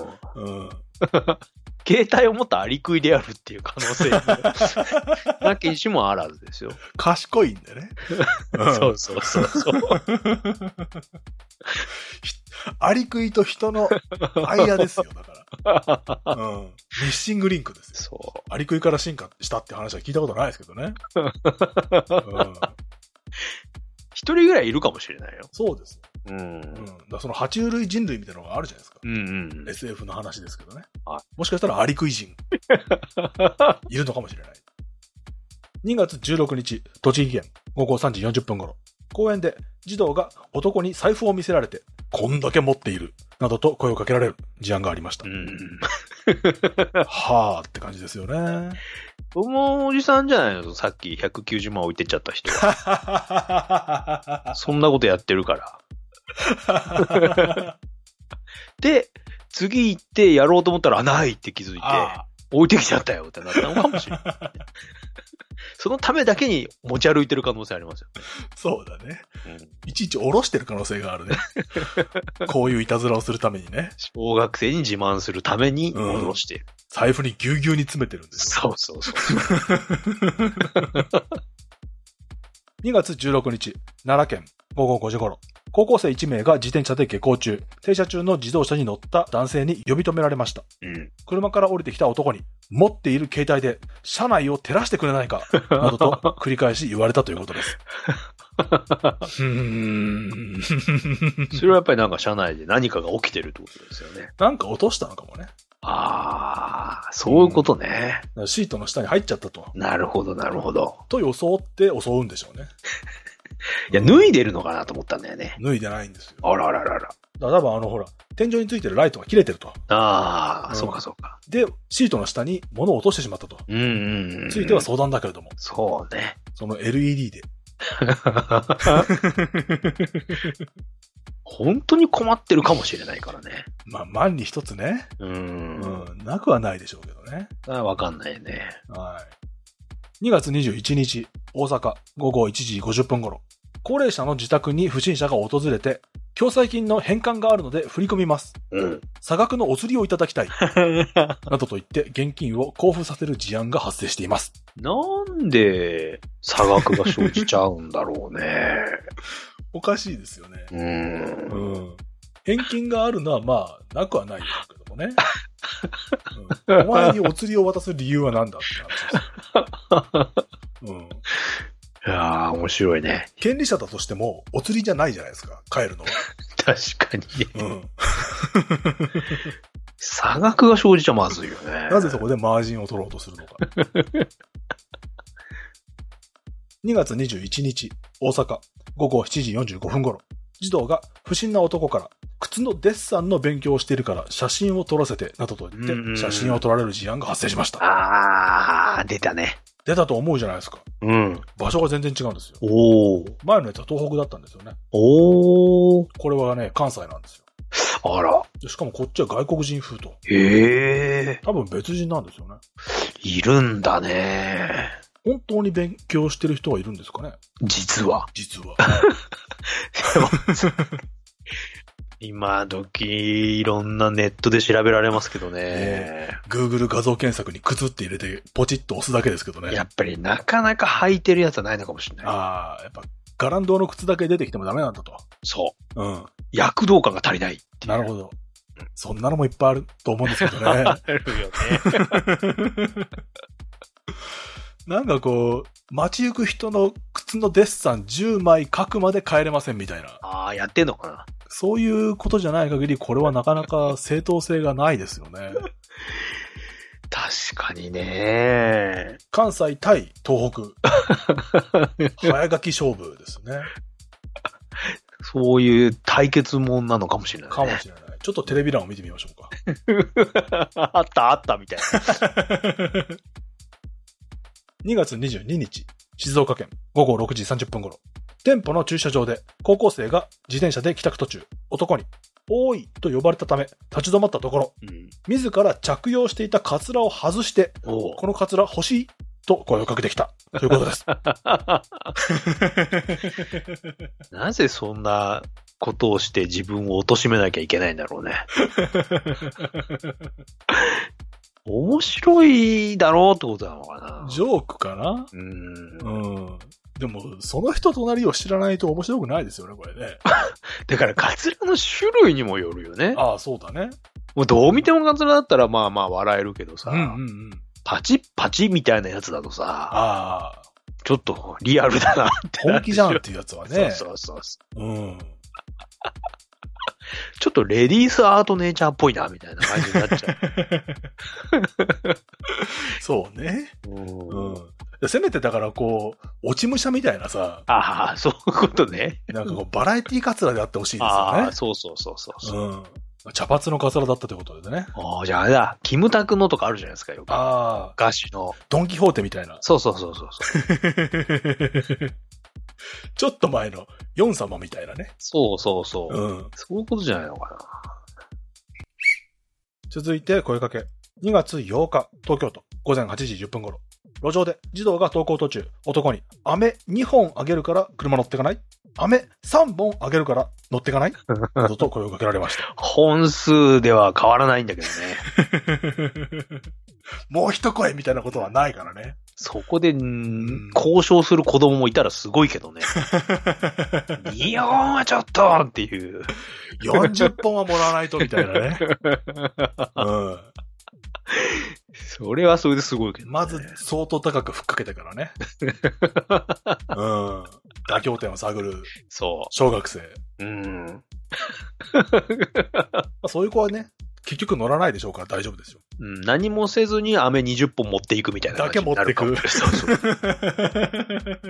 携帯を持ったアリ食いであるっていう可能性なきにしもあらずですよ。 賢いんだよね。 そう。 アリ食いと人の間ですよ、だから。ミッシングリンクですよ。そう。アリ食いから進化したって話は聞いたことないですけどね。 一人ぐらいいるかもしれないよ。 そうです。だその爬虫類人類みたいなのがあるじゃないですか。SF の話ですけどね。もしかしたらアリ食い人いるのかもしれない。2月16日、栃木県午後3時40分頃。公園で児童が男に財布を見せられて、こんだけ持っている、などと声をかけられる事案がありました。はぁって感じですよね。 このおじさんじゃないの？さっき190万置いてっちゃった人は。そんなことやってるから。で、次行ってやろうと思ったら、ないって気づいて、置いてきちゃったよってなったのかもしれない。そのためだけに持ち歩いてる可能性ありますよ。 そうだね。いちいち下ろしてる可能性があるね。こういういたずらをするためにね。 小学生に自慢するために下ろしている。 財布にぎゅうぎゅうに詰めてるんですよ。 そう。 2月16日、奈良県午後5時頃。高校生1名が自転車で下校中、停車中の自動車に乗った男性に呼び止められました。車から降りてきた男に、持っている携帯で車内を照らしてくれないか、などと繰り返し言われたということです。 それはやっぱりなんか車内で何かが起きてるってことですよね。 なんか落としたのかもね。 ああ、そういうことね。 シートの下に入っちゃったと。 なるほど、なるほど。 と装って襲うんでしょうね。 いや、脱いでるのかなと思ったんだよね。 脱いでないんですよ。 あらららら。 だから多分ほら、天井についてるライトが切れてると。 ああ、そうかそうか。 で、シートの下に物を落としてしまったと。 うんうんうん。 ついては相談だけれども。 そうね。 その LED で。 本当に困ってるかもしれないからね。 まあ、万に一つね。なくはないでしょうけどね。 わかんないね。 はい。2月21日、大阪、午後1時50分頃。高齢者の自宅に不審者が訪れて、共済金の返還があるので振り込みます。差額のお釣りをいただきたい。などと言って現金を交付させる事案が発生しています。 なんで差額が生じちゃうんだろうね。 おかしいですよね。返金があるのはまあ、なくはないですけどもね。お前にお釣りを渡す理由は何だって話です。 いやー、面白いね。 権利者だとしても、お釣りじゃないじゃないですか、帰るのは。 確かにね。差額が生じちゃまずいよね。 なぜそこでマージンを取ろうとするのか。2月21日、大阪、午後7時45分頃、児童が不審な男から、靴のデッサンの勉強をしているから写真を撮らせて、などと言って、写真を撮られる事案が発生しました。 あー、出たね。 出たと思うじゃないですか。場所が全然違うんですよ。前のやつは東北だったんですよね。これはね、関西なんですよ。 あら。 しかもこっちは外国人風と。多分別人なんですよね。 いるんだね。 本当に勉強してる人がいるんですかね。 実は。今時いろんなネットで調べられますけどね。 Google 画像検索に靴って入れてポチッと押すだけですけどね。 やっぱりなかなか履いてるやつはないのかもしれない。 ああ、やっぱガランドの靴だけ出てきてもダメなんだと。 そう。躍動感が足りない。 なるほど。そんなのもいっぱいあると思うんですけどね。 あるよね。 なんかこう、街行く人の靴のデッサン10枚書くまで帰れませんみたいな。 ああ、やってんのかな。 そういうことじゃない限り、これはなかなか正当性がないですよね。 確かにね。 関西対東北。早書き勝負ですね。 そういう対決もんなのかもしれない、ね。 かもしれない。ちょっとテレビ欄を見てみましょうか。あったみたいな。 2月22日、静岡県午後6時30分頃。店舗の駐車場で高校生が自転車で帰宅途中、男に、おーいと呼ばれたため立ち止まったところ、自ら着用していたカツラを外して、このカツラ欲しいと声をかけてきた。ということです。 なぜそんなことをして自分を貶めなきゃいけないんだろうね。面白いだろうってことなのかな。 ジョークかな？でも、その人となりを知らないと面白くないですよね、これね。 だから、カツラの種類にもよるよね。 ああ、そうだね。 もうどう見てもカツラだったら、まあまあ笑えるけどさ、パチッパチみたいなやつだとさ、ちょっとリアルだなって。 本気じゃんっていうやつはね。 そう。ちょっとレディースアートネイチャーっぽいな、みたいな感じになっちゃう。 そうね。せめてだからこう、落ち武者みたいなさ。 ああ、そういうことね。 なんかこう、バラエティカツラであってほしいですよね。ああ、そう。 茶髪のカツラだったってことでね。 ああ、じゃああれだ、キムタクのとかあるじゃないですか、よく。 ああ。 ガシの。 ドンキホーテみたいな。 そう。 ちょっと前のヨン様みたいなね。 そう。そういうことじゃないのかな。 続いて声かけ。2月8日、東京都、午前8時10分頃。路上で児童が登校途中、男に、飴2本あげるから車乗ってかない？飴3本あげるから乗ってかない？などと声をかけられました。 本数では変わらないんだけどね。 もう一声みたいなことはないからね。 そこで、交渉する子供もいたらすごいけどね。2本はちょっとっていう。 40本はもらわないとみたいなね。 それはそれですごいけど、ね。 まず相当高くふっかけてからね。妥協点を探る。 そう。 小学生。そういう子はね、 結局乗らないでしょうから大丈夫ですよ。 うん、何もせずに飴20本持っていくみたいな感じになるかも。だけ持ってく。そうそう。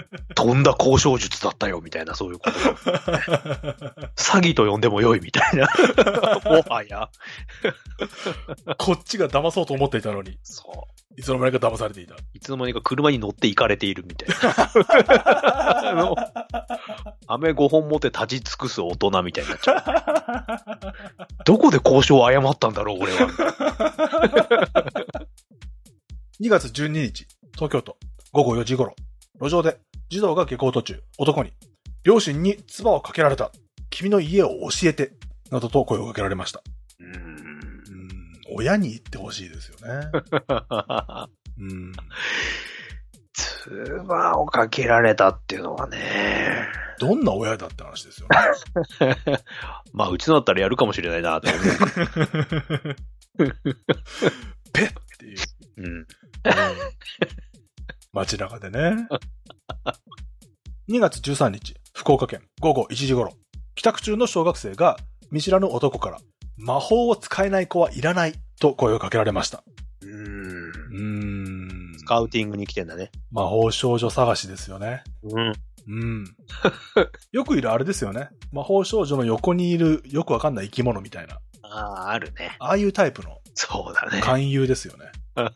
とんだ交渉術だったよ、みたいな、そういうこと。詐欺と呼んでもよい、みたいな。もはや。 こっちが騙そうと思っていたのに。そう。いつの間にか騙されていた。 いつの間にか車に乗って行かれているみたいな。飴5本持って立ち尽くす大人みたいになっちゃう。どこで交渉を誤ったんだろう、俺は。 2月12日、東京都、午後4時頃、路上で児童が下校途中、男に、両親に唾をかけられた。君の家を教えて。などと声をかけられました。親に言ってほしいですよね。 唾をかけられたっていうのはね。 どんな親だって話ですよね。 まあ、うちのだったらやるかもしれないなと思う。 ペッっていう。街中でね。2月13日、福岡県午後1時頃、帰宅中の小学生が見知らぬ男から魔法を使えない子はいらないと声をかけられました。 スカウティングに来てんだね。 魔法少女探しですよね。よくいるあれですよね。魔法少女の横にいるよくわかんない生き物みたいな。 ああ、あるね。 ああいうタイプの。 そうだね。 勧誘ですよね。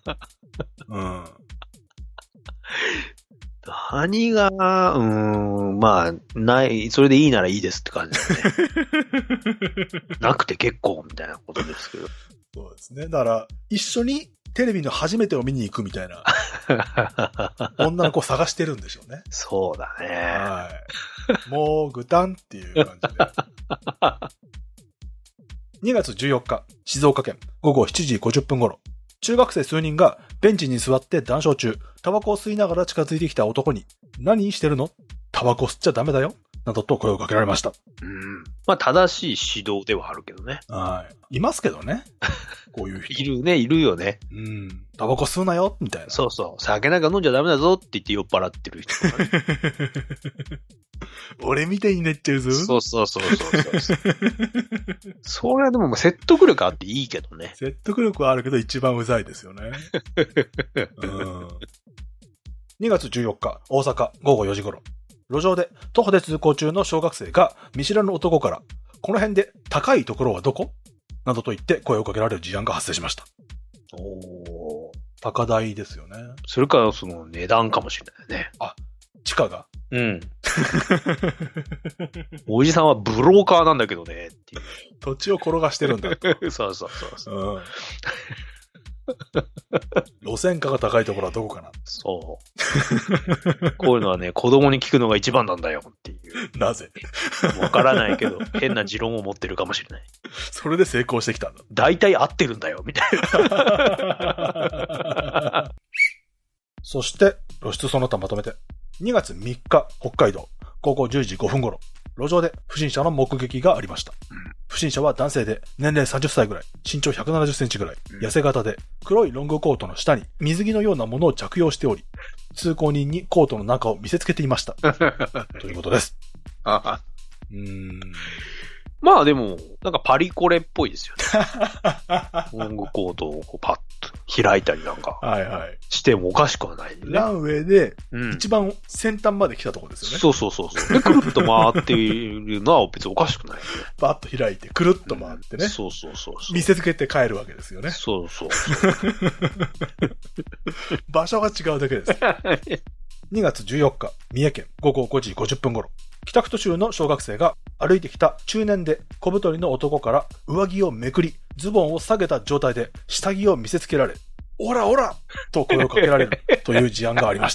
何が、まあ、ない、それでいいならいいですって感じだね。なくて結構みたいなことですけど。 そうですね。だから、一緒にテレビの初めてを見に行くみたいな、女の子を探してるんでしょうね。 そうだね。 はい。もう、ぐたんっていう感じで。2月14日、静岡県午後7時50分頃、中学生数人がベンチに座って談笑中、タバコを吸いながら近づいてきた男に、何してるの？タバコ吸っちゃダメだよ。などと声をかけられました。 まあ、正しい指導ではあるけどね。 はい。いますけどね。こういう人。 いるね、いるよね。 タバコ吸うなよ、みたいな。 そうそう。酒なんか飲んじゃダメだぞって言って酔っ払ってる人とかね。 俺みたいになっちゃうぞ。 そう。それはでも説得力あっていいけどね。 説得力はあるけど一番うざいですよね。2月14日、大阪午後4時頃。路上で徒歩で通行中の小学生が見知らぬ男から、この辺で高いところはどこ？などと言って声をかけられる事案が発生しました。高台ですよね。 それからその値段かもしれないね。 あ、地価が。 おじさんはブローカーなんだけどねっていう。 土地を転がしてるんだ。 そう。 路線価が高いところはどこかな。 そう。こういうのはね、子供に聞くのが一番なんだよっていう。 なぜ？ わからないけど、変な持論を持ってるかもしれない。 それで成功してきたんだ。 大体合ってるんだよ、みたいな。 そして、露出その他まとめて。2月3日、北海道、午後10時5分頃、路上で不審者の目撃がありました。不審者は男性で、年齢30歳ぐらい、身長170センチぐらい、痩せ型で、黒いロングコートの下に水着のようなものを着用しており、通行人にコートの中を見せつけていました。ということです。 まあでも、なんかパリコレっぽいですよね。ロングコートをこうパッと開いたりなんか。してもおかしくはない、ね。 ランウェイで、一番先端まで来たところですよね。 そう。で、くるっと回っているのは別におかしくない、ね。 バッと開いて、くるっと回ってね。 そう。 見せつけて帰るわけですよね。 そう。 場所が違うだけです。2月14日、三重県午後5時50分頃。帰宅途中の小学生が歩いてきた中年で小太りの男から上着をめくり、ズボンを下げた状態で下着を見せつけられ、オラオラと声をかけられるという事案がありました。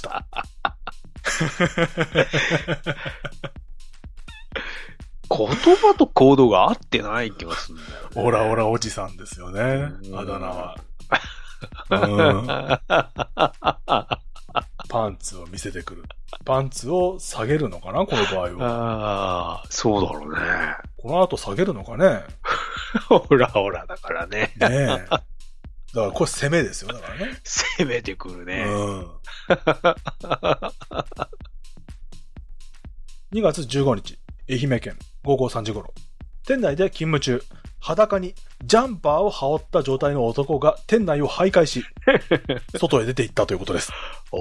言葉と行動が合ってない気がするんだよ、ね。 オラオラおじさんですよね。あだ名は。パンツを見せてくる。パンツを下げるのかなこの場合は。 そうだろうね。 この後下げるのかねオラオラだからね。 ねえ。だからこれ攻めですよ。だからね。 攻めてくるね。 2月15日、愛媛県午後3時頃。店内で勤務中、 裸にジャンパーを羽織った状態の男が店内を徘徊し、外へ出て行ったということです。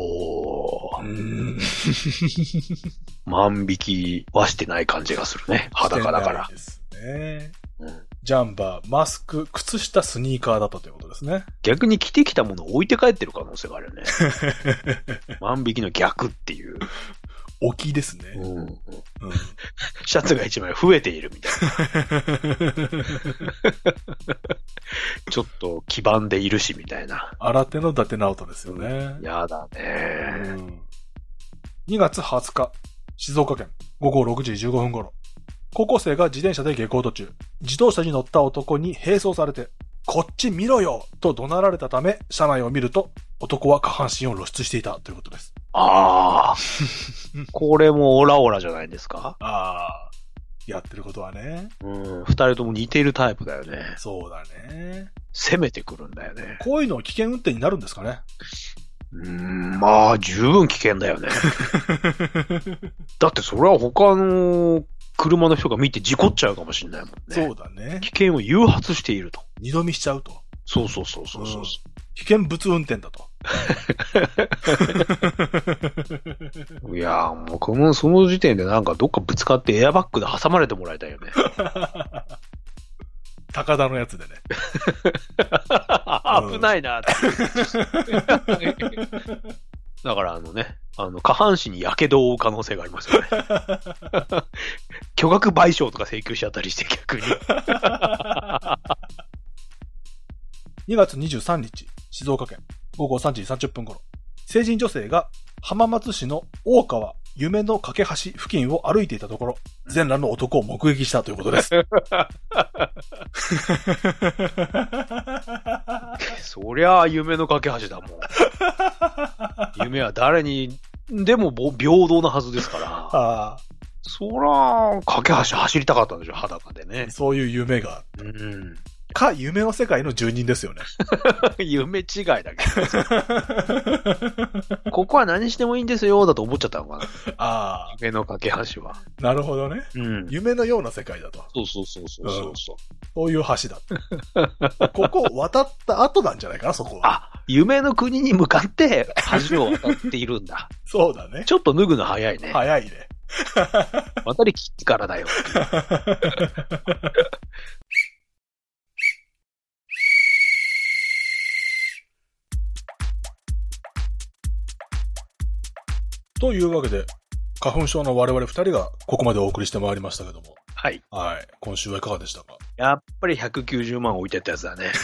万引きはしてない感じがするね。裸だから。 ですね。ジャンバー、マスク、靴下、スニーカーだったということですね。 逆に着てきたものを置いて帰ってる可能性があるよね。万引きの逆っていう。 置きですね。 シャツが一枚増えているみたいな。ちょっと黄ばんでいるしみたいな。 新手の伊達直人ですよね。 やだね。 2月20日、静岡県午後6時15分頃。高校生が自転車で下校途中、自動車に乗った男に並走されて、こっち見ろよと怒鳴られたため、車内を見ると、男は下半身を露出していたということです。 これもオラオラじゃないですか？ やってることはね。 二人とも似ているタイプだよね。 そうだね。 攻めてくるんだよね。 こういうの危険運転になるんですかね？ まあ、十分危険だよね。だってそれは他の車の人が見て事故っちゃうかもしれないもんね。 そうだね。 危険を誘発していると。 二度見しちゃうと。 そう。危険物運転だと。 いやーもうその時点でなんかどっかぶつかってエアバッグで挟まれてもらいたいよね。 高田のやつでね。 危ないなって。だから下半身に火傷を負う可能性がありますよね。巨額賠償とか請求しちゃったりして逆に。 2月23日、静岡県午後3時30分頃、成人女性が浜松市の大川夢の架け橋付近を歩いていたところ、全裸の男を目撃したということです。 そりゃあ夢の架け橋だもん。夢は誰にでも平等なはずですから。そら、架け橋走りたかったんでしょ、裸でね。 そういう夢が。夢の世界の住人ですよね。 夢違いだけど。ここは何してもいいんですよ、だと思っちゃったのかな。夢の架け橋は。 なるほどね。夢のような世界だと。 そう。 そういう橋だ。ここを渡った後なんじゃないかな、そこは。 夢の国に向かって橋を渡っているんだ。 そうだね。 ちょっと脱ぐの早いね。 早いね。 渡りきってからだよ。 というわけで、花粉症の我々二人がここまでお送りしてまいりましたけども。 はい。 今週はいかがでしたか？ やっぱり190万置いてったやつだね。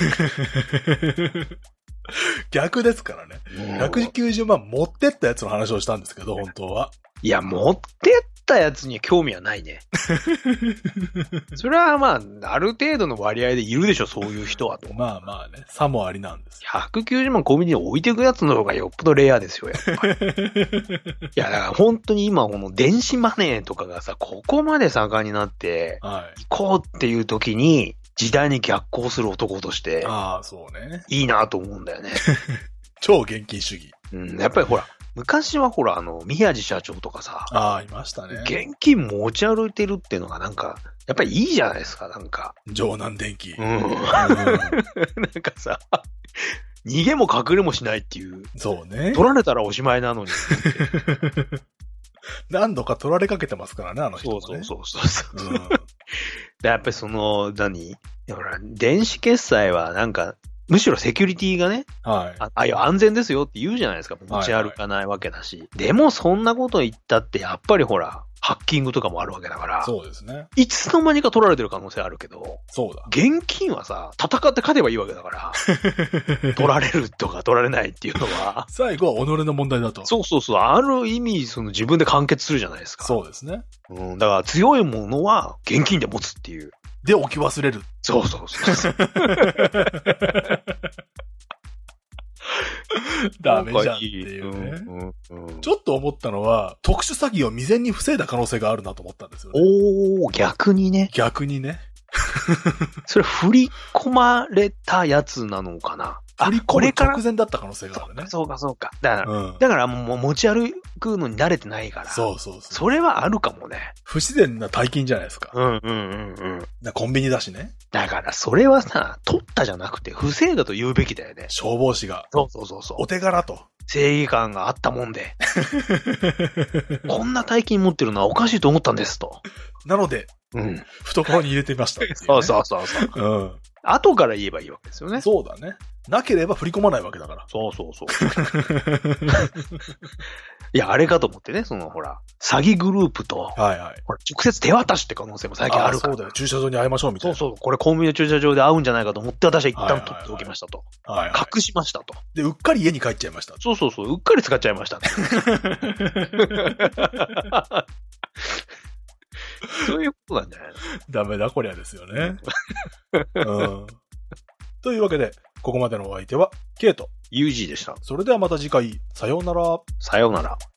逆ですからね。190万持ってったやつの話をしたんですけど、本当は。 いや、持ってったやつに興味はないね。それはまあ、ある程度の割合でいるでしょ、そういう人はと。 まあね、差もありなんです。 190万コンビニに置いていくやつの方がよっぽどレアですよ、やっぱり。いや、だから本当に今、この電子マネーとかがさ、ここまで盛んになって、行こうっていう時に、時代に逆行する男として、 そうね。 いいなと思うんだよね。 超現金主義。 やっぱりほら、昔はほら、宮地社長とかさ。 いましたね。 現金持ち歩いてるっていうのがなんか、やっぱりいいじゃないですか、なんか。 城南電機。 なんかさ、逃げも隠れもしないっていう。 そうね。 取られたらおしまいなのに。 何度か取られかけてますからね、あの人もね。 そう。やっぱりほら、電子決済はなんか、むしろセキュリティがね、安全ですよって言うじゃないですか。持ち歩かないわけだし。でもそんなこと言ったって、やっぱりほら、ハッキングとかもあるわけだから。 そうですね。 いつの間にか取られてる可能性あるけど。 そうだ。 現金はさ、戦って勝てばいいわけだから。取られるとか取られないっていうのは。 最後は己の問題だと。 そう。ある意味、自分で完結するじゃないですか。 そうですね。 だから強いものは現金で持つっていう。 で、置き忘れる。 そう。 ダメじゃんっていうね。ちょっと思ったのは、特殊詐欺を未然に防いだ可能性があるなと思ったんですよね。 逆にね。 逆にね。 それ振り込まれたやつなのかな？ 振り込む直前だった可能性があるね。 そうか。だからもう持ち歩くのに慣れてないから。 そう。 それはあるかもね。 不自然な大金じゃないですか。コンビニだしね。 だからそれはさ、取ったじゃなくて不正だと言うべきだよね。 消防士が。 そう。 お手柄と。 正義感があったもんで。こんな大金持ってるのはおかしいと思ったんですと。 なので、懐に入れてみました、ね。 そう。後から言えばいいわけですよね。 そうだね。なければ振り込まないわけだから。 そう。いや、あれかと思ってね、ほら、詐欺グループと、ほら、直接手渡しって可能性も最近あるから。 そうだよ。駐車場に会いましょうみたいな。 そう。これコンビニの駐車場で会うんじゃないかと思って私は一旦取っておきましたと。隠しましたと。 で、うっかり家に帰っちゃいました。 そう。うっかり使っちゃいました。そういうことなんじゃないの？ ダメだこりゃですよね。というわけで、ここまでのお相手は、ケイト。 UG でした。 それではまた次回、さようなら。 さようなら。